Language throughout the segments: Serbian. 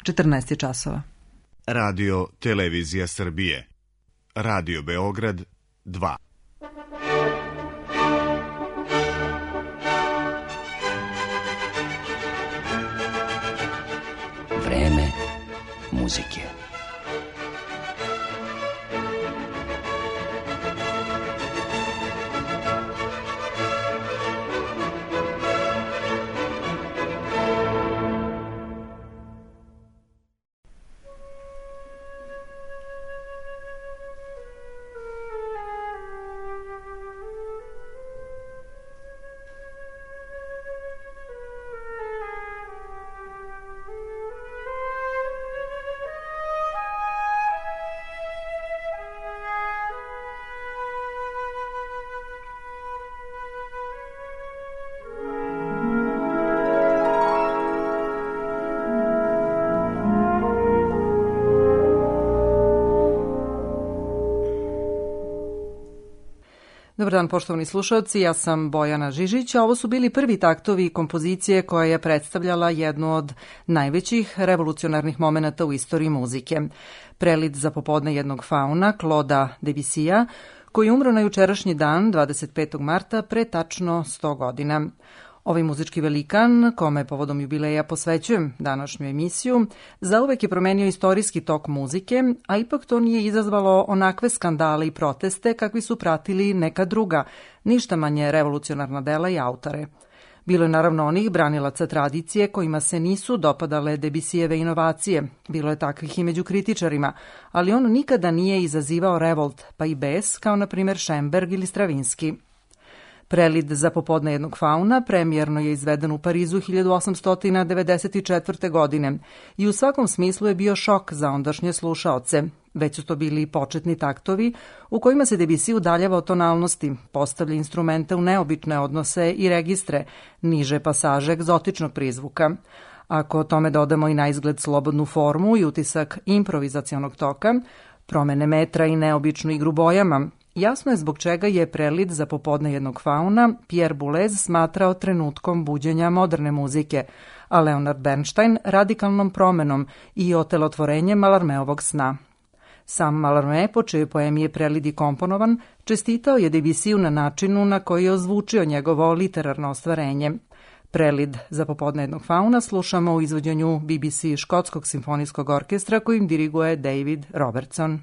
14 je časova. Radio Televizija Srbije. Radio Beograd 2. Vreme muzike. Dobar dan, poštovani slušalci, ja sam Bojana Žižić, a ovo su bili prvi taktovi kompozicije koja je predstavljala jednu od najvećih revolucionarnih momenata u istoriji muzike. Prelid za popodne jednog fauna, Claude'a Debussya, koji je umro na jučerašnji dan, 25. marta, pre tačno 100 godina. Ovaj muzički velikan, kome povodom jubileja posvećujem današnju emisiju, zauvek je promenio istorijski tok muzike, a ipak to nije izazvalo onakve skandale i proteste kakvi su pratili neka druga, ništa manje revolucionarna dela i autore. Bilo je naravno onih branilaca tradicije kojima se nisu dopadale Debussijeve inovacije, bilo je takvih i među kritičarima, ali on nikada nije izazivao revolt, pa i bes, kao na primjer Schönberg ili Stravinski. Prelid za popodne jednog fauna premijerno je izveden u Parizu 1894. godine i u svakom smislu je bio šok za ondašnje slušaoce. Već su to bili početni taktovi u kojima se Debussy udaljava od tonalnosti, postavlja instrumente u neobične odnose i registre, niže pasaže egzotičnog prizvuka. Ako tome dodamo i naizgled slobodnu formu i utisak improvizacionog toka, promene metra i neobičnu igru bojama, jasno je zbog čega je prelid za popodne jednog fauna Pierre Boulez smatrao trenutkom buđenja moderne muzike, a Leonard Bernstein radikalnom promenom i otelotvorenjem Mallarméovog sna. Sam Mallarmé, po čijoj poemi je prelid i komponovan, čestitao je Debussyu na načinu na koji je ozvučio njegovo literarno ostvarenje. Prelid za popodne jednog fauna slušamo u izvođenju BBC Škotskog simfonijskog orkestra kojim diriguje David Robertson.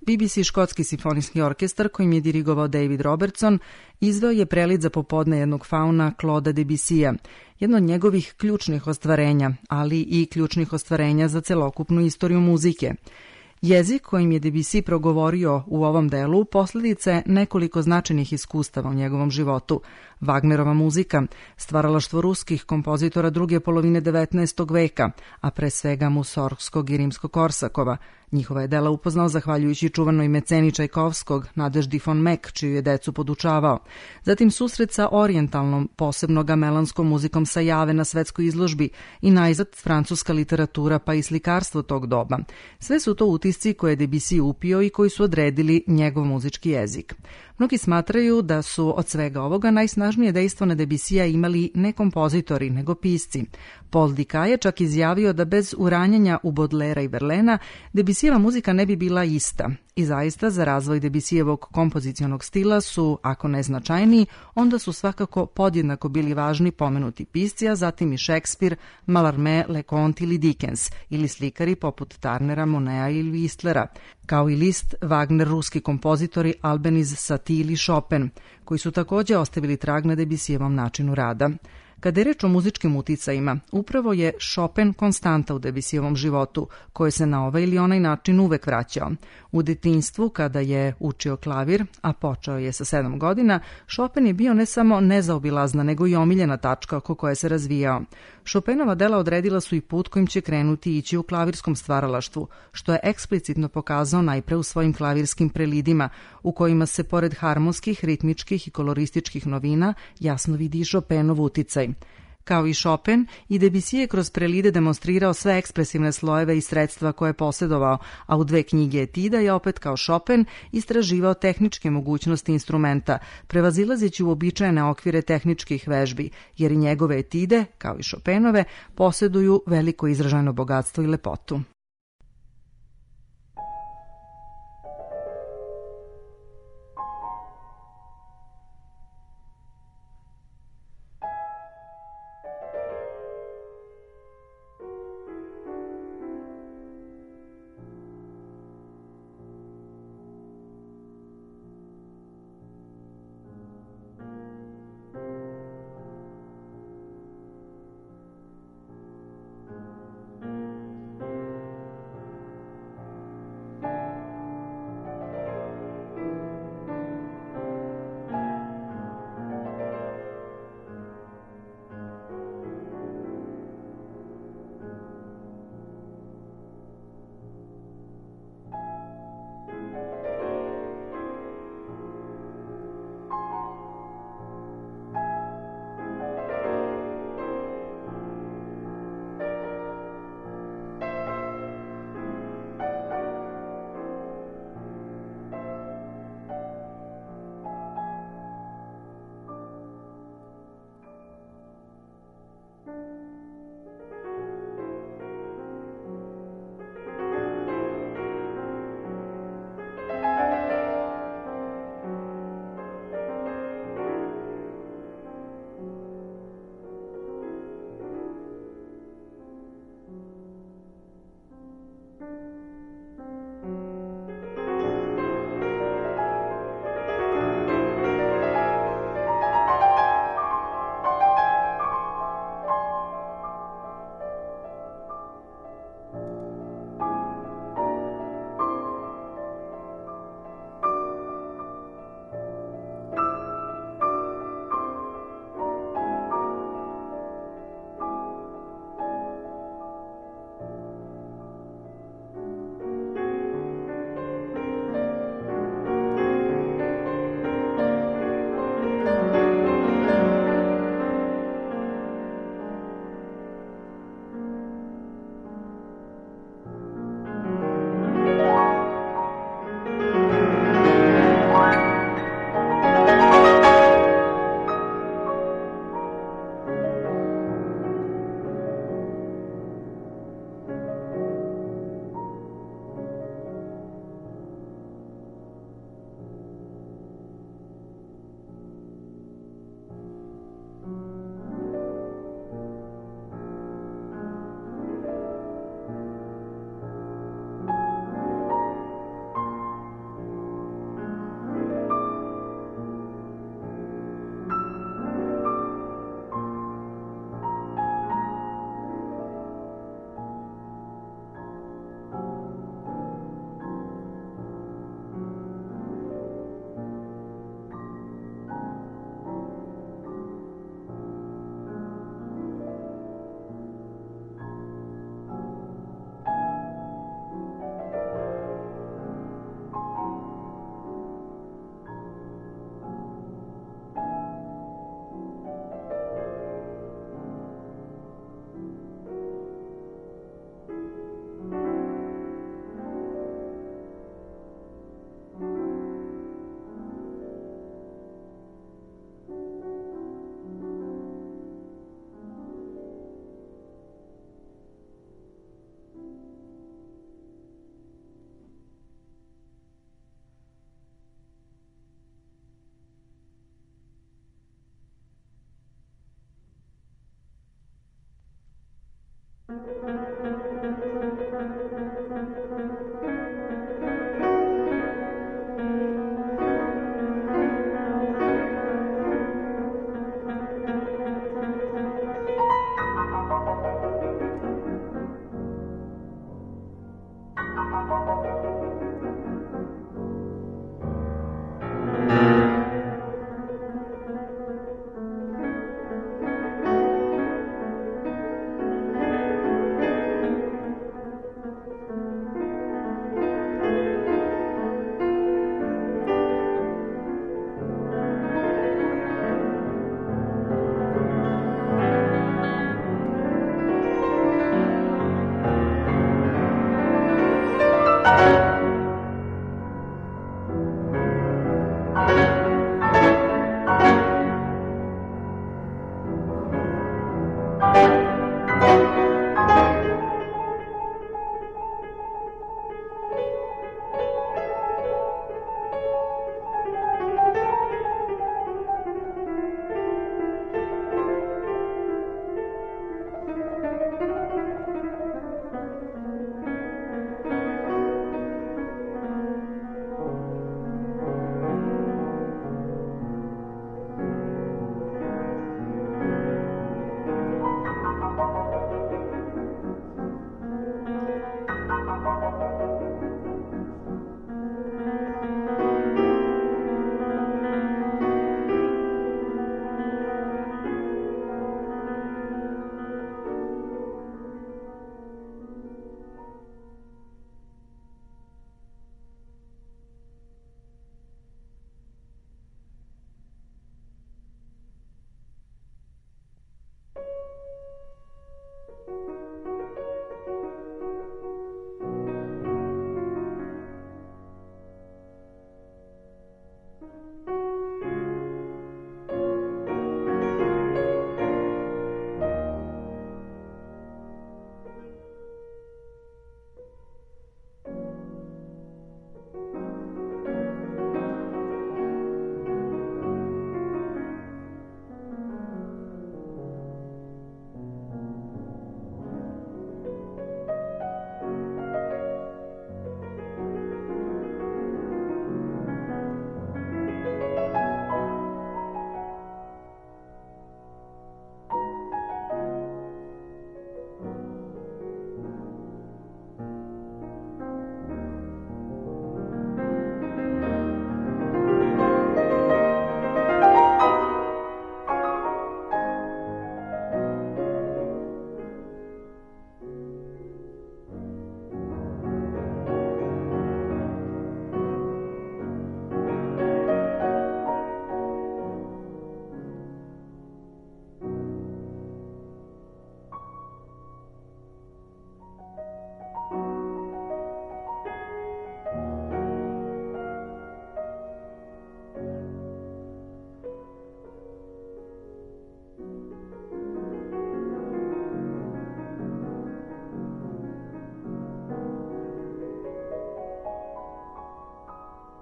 BBC škotski simfonijski orkestar, kojim je dirigovao David Robertson, izveo je prelid za popodne jednog fauna Claude'a Debussija, jedno od njegovih ključnih ostvarenja, ali i ključnih ostvarenja za celokupnu istoriju muzike. Jezik kojim je Debussy progovorio u ovom delu posledica je nekoliko značajnih iskustava u njegovom životu. Wagnerova muzika, stvaralaštvo ruskih kompozitora druge polovine 19. veka, a pre svega Musorgskog i Rimsko-Korsakova. Njihova je dela upoznao zahvaljujući čuvanoj meceni Čajkovskog, Nadeždi von Meck, čiju je decu podučavao. Zatim susret sa orijentalnom, posebno gamelanskom muzikom sa Jave na svetskoj izložbi i najzad francuska literatura pa i slikarstvo tog doba. Sve su to utisci koje je Debussy upio i koji su odredili njegov muzički jezik. Mnogi smatraju da su od svega ovoga najsnažnije dejstvo na Debussija imali ne kompozitori, nego pisci. Paul Dicay je čak izjavio da bez uranjanja u Baudelaira i Verlaina Debussijeva muzika ne bi bila ista. I zaista za razvoj Debussijevog kompozicionog stila su, ako ne značajniji, onda su svakako podjednako bili važni pomenuti pisci, a zatim i Šekspir, Mallarmé, Leconte ili Dickens, ili slikari poput Turnera, Moneta ili Whistlera, kao i Liszt, Wagner, ruski kompozitori Albeniz, Satie ili Chopin, koji su takođe ostavili trag na Debussijevom načinu rada. Kada je reč o muzičkim uticajima, upravo je Chopin konstanta u Debussijevom životu, koje se na ovaj ili onaj način uvek vraćao. U detinjstvu, kada je učio klavir, a počeo je sa 7 godina, Chopin je bio ne samo nezaobilazna, nego i omiljena tačka oko koje se razvijao. Chopinova dela odredila su i put kojim će krenuti i ići u klavirskom stvaralaštvu, što je eksplicitno pokazao najpre u svojim klavirskim prelidima, u kojima se pored harmonskih, ritmičkih i kolorističkih novina jasno vidi i Chopinov uticaj. Kao i Chopin, i Debussy je kroz prelide demonstrirao sve ekspresivne slojeve i sredstva koje je posjedovao, a u 2 knjige etida je opet kao Chopin istraživao tehničke mogućnosti instrumenta, prevazilazeći uobičajene okvire tehničkih vežbi, jer i njegove etide, kao i Chopinove, posjeduju veliko izražajno bogatstvo i lepotu.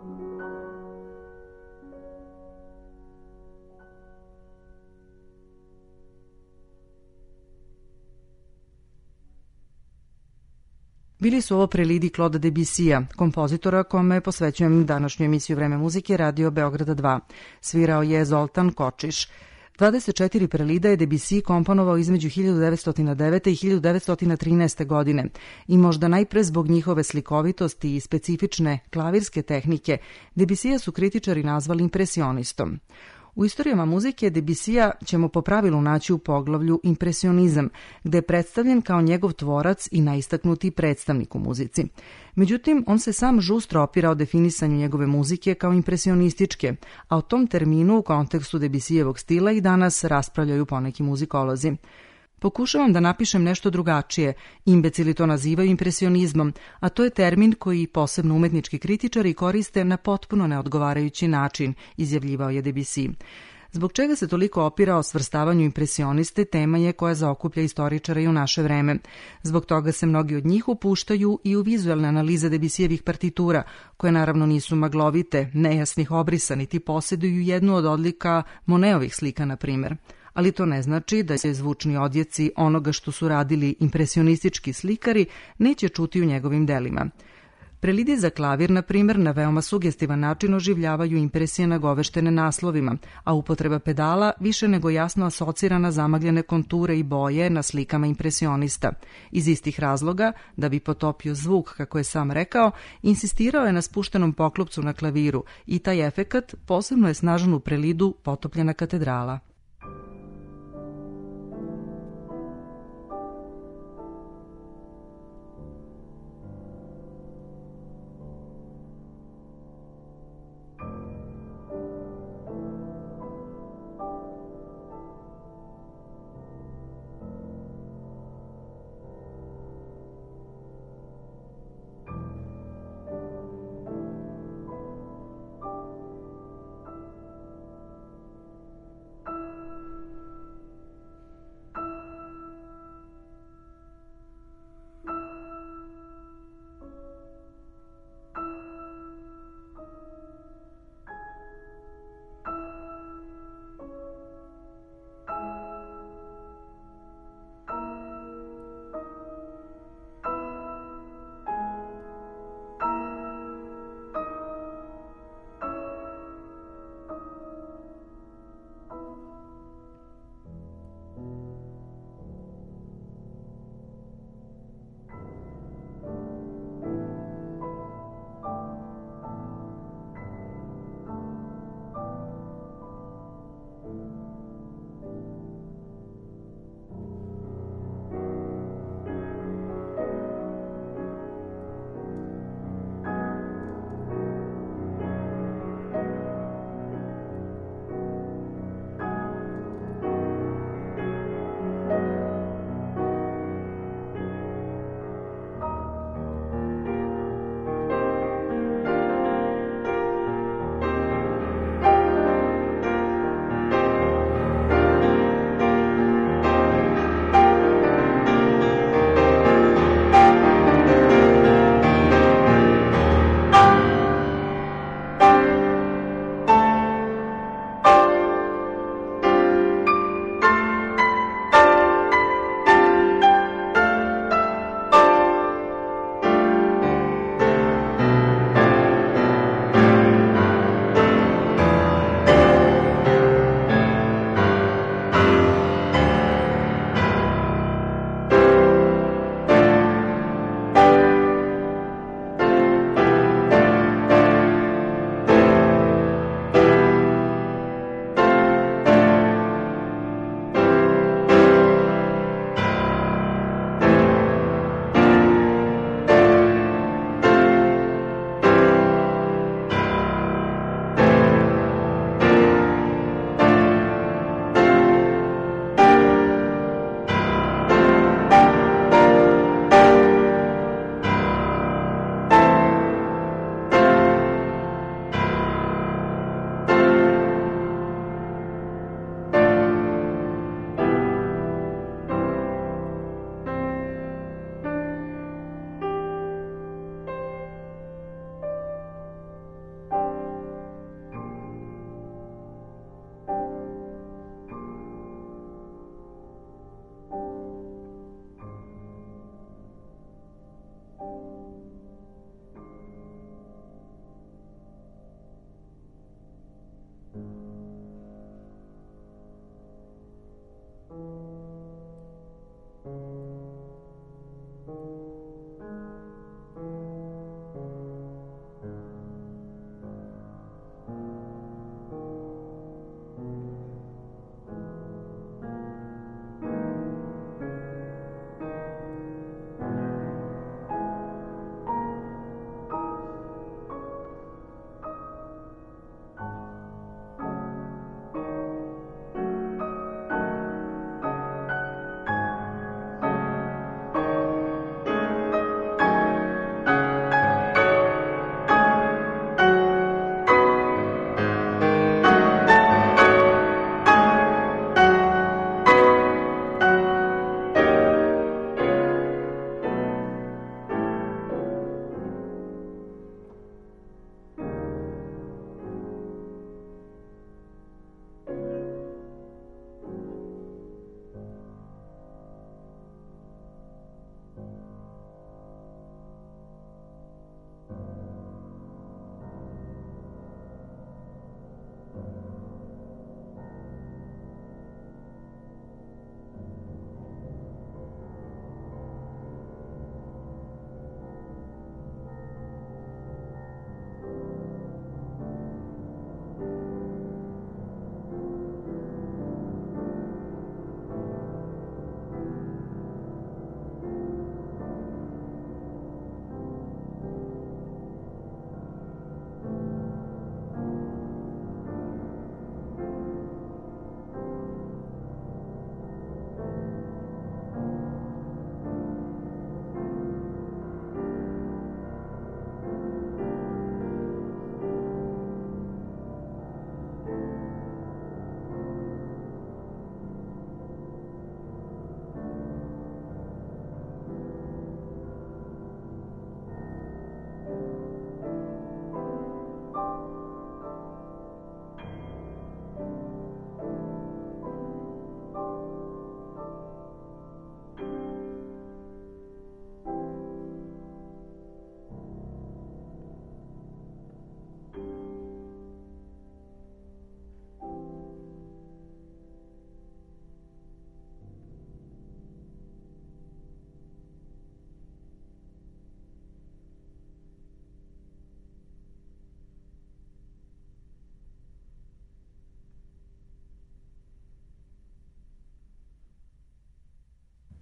Bili su ovo prelidi Claude Debussija, kompozitora kome posvećujem današnju emisiju Vreme muzike Radio Beograda 2. Svirao je Zoltan Kočiš. 24 prelida je Debussy komponovao između 1909. i 1913. godine i možda najpre zbog njihove slikovitosti i specifične klavirske tehnike Debussija su kritičari nazvali impresionistom. U istorijama muzike Debussija ćemo po pravilu naći u poglavlju Impresionizam, gde je predstavljen kao njegov tvorac i najistaknuti predstavnik u muzici. Međutim, on se sam žustro opirao definisanju njegove muzike kao impresionističke, a o tom terminu u kontekstu Debussijevog stila i danas raspravljaju poneki muzikolozi. Pokušavam da napišem nešto drugačije, imbecili to nazivaju impresionizmom, a to je termin koji posebno umetnički kritičari koriste na potpuno neodgovarajući način, izjavljivao je Debussy. Zbog čega se toliko opirao svrstavanju impresioniste, tema je koja zaokuplja istoričara i u naše vreme. Zbog toga se mnogi od njih upuštaju i u vizualne analize Debussijevih partitura, koje naravno nisu maglovite, nejasnih obrisa, niti posjeduju jednu od odlika Moneovih slika, na primjer. Ali to ne znači da se zvučni odjeci onoga što su radili impresionistički slikari neće čuti u njegovim delima. Prelidi za klavir, na primjer, na veoma sugestivan način oživljavaju impresije nagoveštene naslovima, a upotreba pedala više nego jasno asocira na zamagljene konture i boje na slikama impresionista. Iz istih razloga, da bi potopio zvuk, kako je sam rekao, insistirao je na spuštenom poklopcu na klaviru i taj efekat posebno je snažan u prelidu Potopljena katedrala.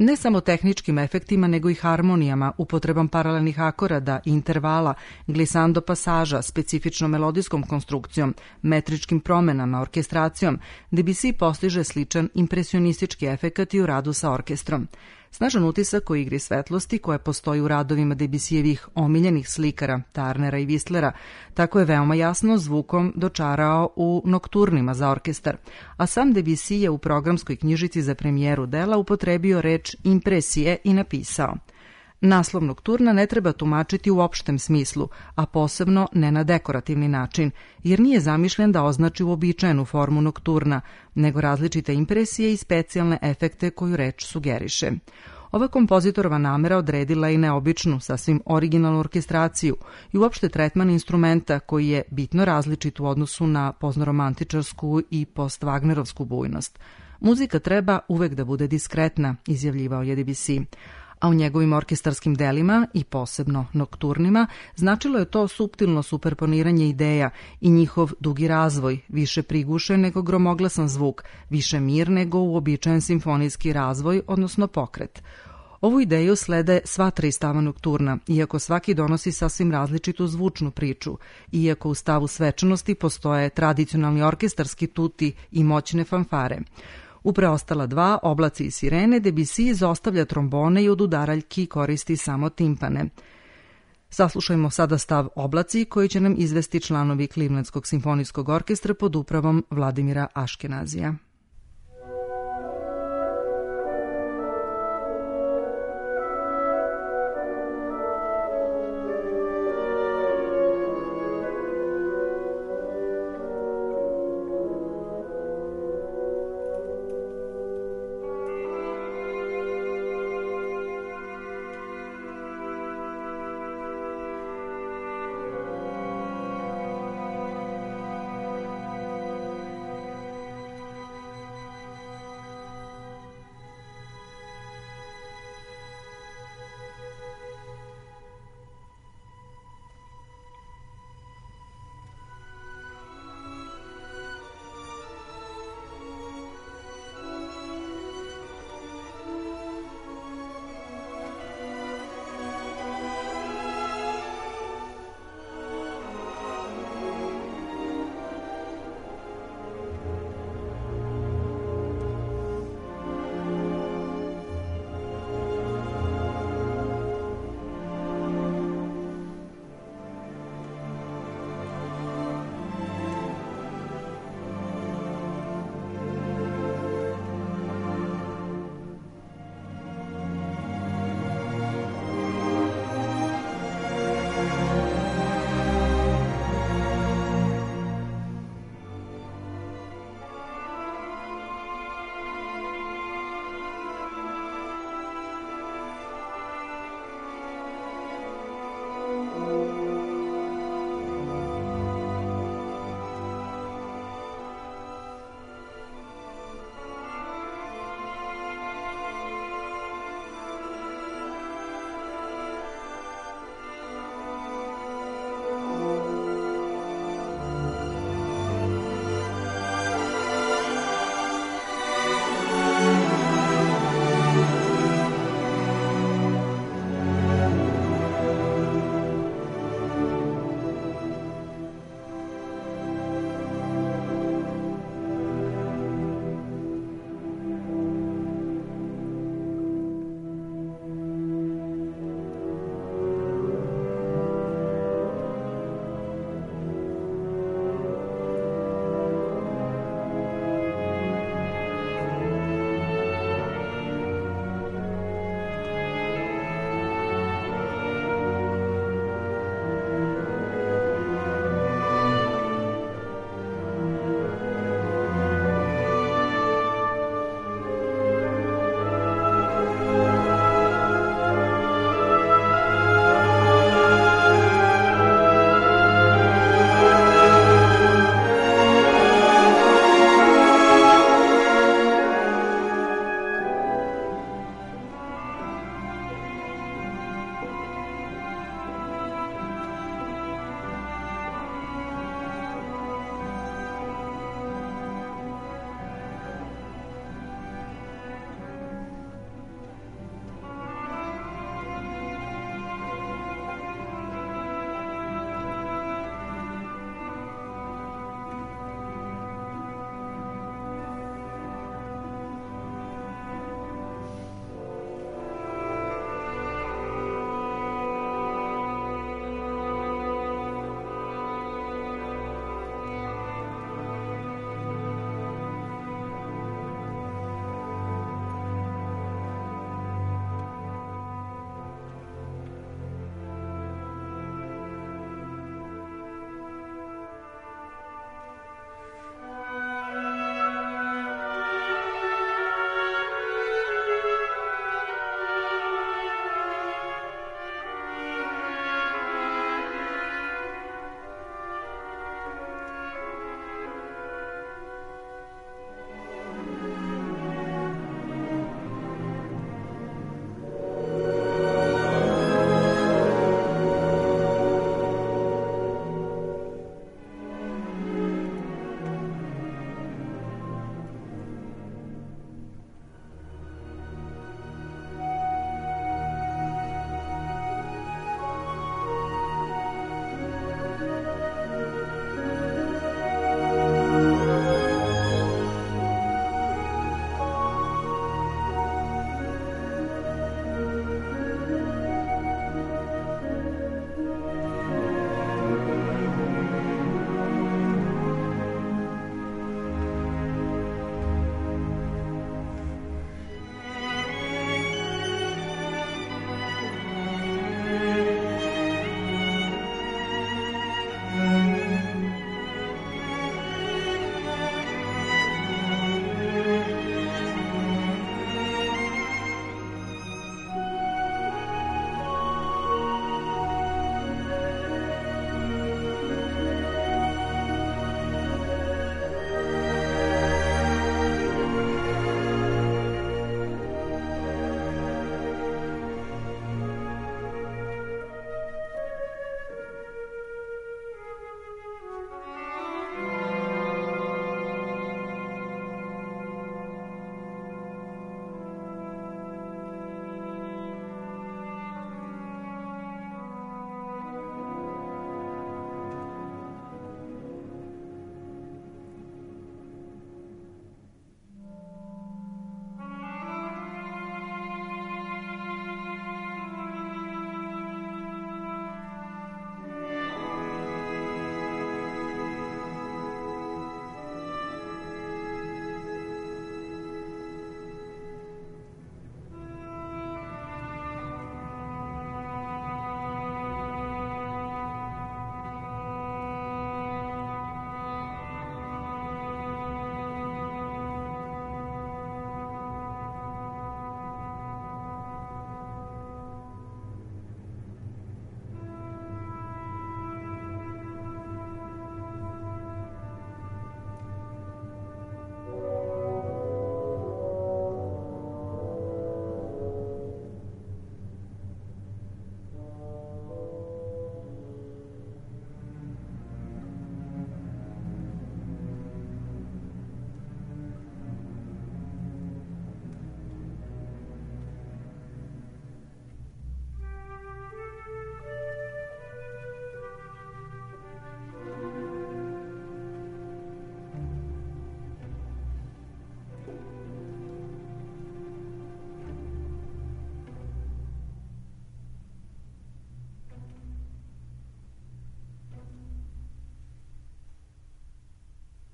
Ne samo tehničkim efektima, nego i harmonijama, upotrebom paralelnih akorada, intervala, glisando pasaža, specifičnom melodijskom konstrukcijom, metričkim promenama, orkestracijom, Debussy postiže sličan impresionistički efekat i u radu sa orkestrom. Snažan utisak o igri svetlosti koja postoji u radovima Debussijevih omiljenih slikara, Tarnera i Whistlera, tako je veoma jasno zvukom dočarao u nokturnima za orkestar, a sam Debussy je u programskoj knjižici za premijeru dela upotrebio reč impresije i napisao: naslov nokturna ne treba tumačiti u opštem smislu, a posebno ne na dekorativni način, jer nije zamišljen da označi uobičajenu formu nokturna, nego različite impresije i specijalne efekte koju reč sugeriše. Ova kompozitorova namera odredila je i neobičnu, sasvim originalnu orkestraciju i uopšte tretman instrumenta koji je bitno različit u odnosu na poznoromantičarsku i post-Wagnerovsku bujnost. Muzika treba uvek da bude diskretna, izjavljivao je Debussy, a u njegovim orkestarskim delima i posebno nokturnima značilo je to suptilno superponiranje ideja i njihov dugi razvoj, više prigušen nego gromoglasan zvuk, više mir nego uobičajen simfonijski razvoj, odnosno pokret. Ovu ideju slede sva tri stava nokturna, iako svaki donosi sasvim različitu zvučnu priču, iako u stavu svečanosti postoje tradicionalni orkestarski tuti i moćne fanfare. U preostala dva, oblaci i sirene, Debussy izostavlja trombone i od udaraljki koristi samo timpane. Saslušajmo sada stav oblaci koji će nam izvesti članovi Clevelandskog simfonijskog orkestra pod upravom Vladimira Aškenazija.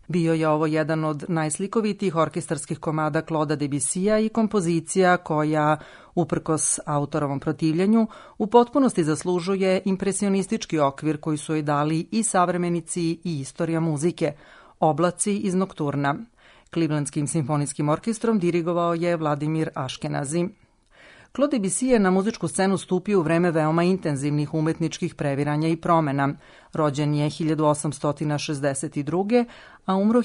Bio je ovo jedan od najslikovitijih orkestarskih komada Claude'a Debussya i kompozicija koja, uprkos autorovom protivljenju, u potpunosti zaslužuje impresionistički okvir koji su joj dali i savremenici i istorija muzike, Oblaci iz Nokturna. Clevelandskim simfonijskim orkestrom dirigovao je Vladimir Aškenazi. Claude Debussy je na muzičku scenu stupio u vreme veoma intenzivnih umetničkih previranja i promena. Rođen je 1862. a umro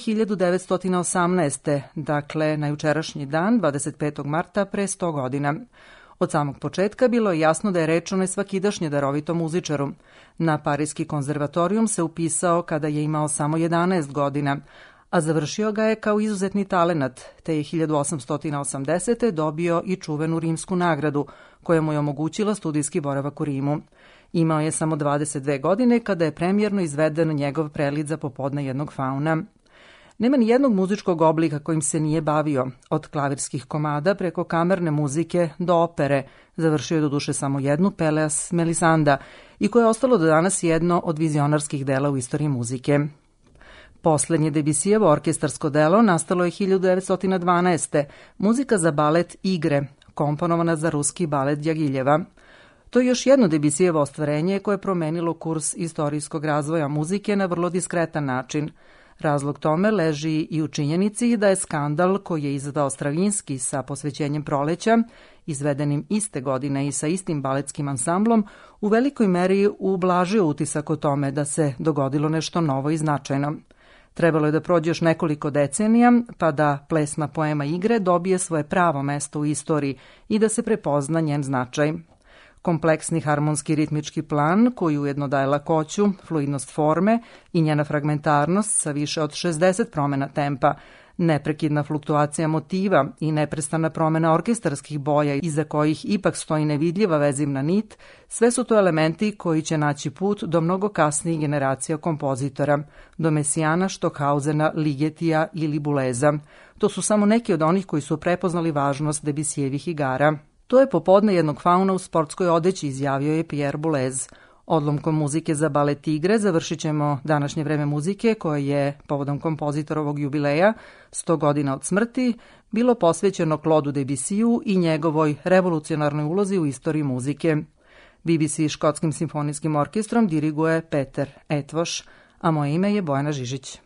1918. Dakle, na jučerašnji dan, 25. marta, pre 100 godina. Od samog početka bilo je jasno da je reč o nesvakidašnje darovitom muzičaru. Na Parijski konzervatorijum se upisao kada je imao samo 11 godina, a završio ga je kao izuzetni talenat, te je 1880. dobio i čuvenu rimsku nagradu, koja mu je omogućila studijski boravak u Rimu. Imao je samo 22 godine kada je premijerno izveden njegov prelid za popodne jednog fauna. Nema ni jednog muzičkog oblika kojim se nije bavio, od klavirskih komada preko kamerne muzike do opere. Završio je do duše samo jednu, Peleas Melisanda, i koje je ostalo do danas jedno od vizionarskih dela u istoriji muzike. Poslednje Debussyjevo orkestarsko delo nastalo je 1912. Muzika za balet Igre, komponovana za ruski balet Djagiljeva. To je još jedno Debussyjevo ostvarenje koje je promenilo kurs istorijskog razvoja muzike na vrlo diskretan način. Razlog tome leži i u činjenici da je skandal koji je izveo Stravinski sa Posvećenjem proleća, izvedenim iste godine i sa istim baletskim ansamblom, u velikoj meri ublažio utisak o tome da se dogodilo nešto novo i značajno. Trebalo je da prođe još nekoliko decenija, pa da plesma poema Igre dobije svoje pravo mesto u istoriji i da se prepozna njen značaj. Kompleksni harmonski ritmički plan, koji ujedno daje lakoću, fluidnost forme i njena fragmentarnost sa više od 60 promena tempa, neprekidna fluktuacija motiva i neprestana promena orkestarskih boja iza kojih ipak stoji nevidljiva vezivna nit, sve su to elementi koji će naći put do mnogo kasnijih generacija kompozitora, do Mesijana, Stockhausena, Ligetija ili Buleza. To su samo neki od onih koji su prepoznali važnost Debussyjevih igara. To je popodne jednog fauna u sportskoj odeći, izjavio je Pierre Boulez. Odlomkom muzike za balet Igre završit ćemo današnje vreme muzike koje je, povodom kompozitorovog jubileja, 100 godina od smrti, bilo posvećeno Claude'u Debussyu i njegovoj revolucionarnoj ulozi u istoriji muzike. BBC škotskim simfonijskim orkestrom diriguje Peter Etvoš, a moje ime je Bojana Žižić.